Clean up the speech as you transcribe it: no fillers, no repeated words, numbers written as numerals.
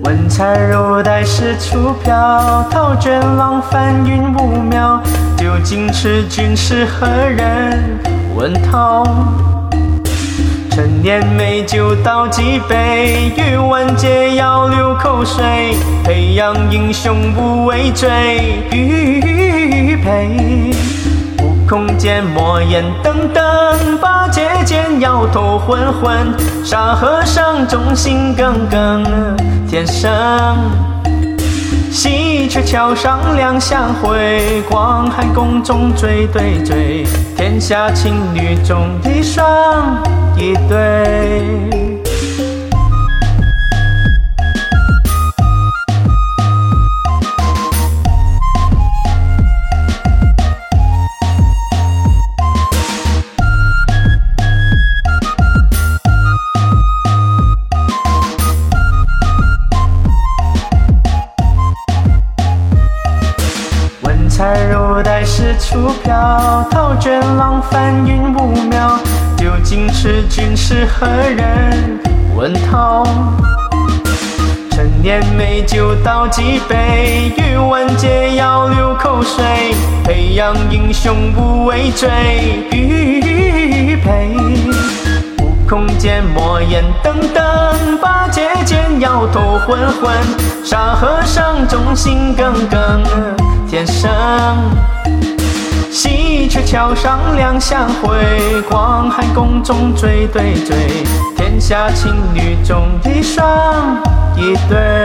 文采如带是出飘，陶卷浪翻云雾渺。究竟痴君是何人？问涛。陈年美酒倒几杯，欲闻解药流口水。培养英雄无畏追，欲配。悟空剑墨眼瞪瞪，八戒剑摇头昏昏。沙和尚众心耿耿，天生。西鹊桥上两相会，广寒宫中追对追。天下情侣中一双一对。文采如带是出飘，陶卷浪翻云雾渺。究竟痴君是何人？问涛。陈年美酒倒几杯，欲闻解药流口水。培养英雄无畏追，欲配。悟空剑墨眼瞪瞪，八戒剑摇头昏昏。沙和尚众心耿耿，天生。西鹊桥上两相会，广寒宫中追对追。天下情侣中一双一对。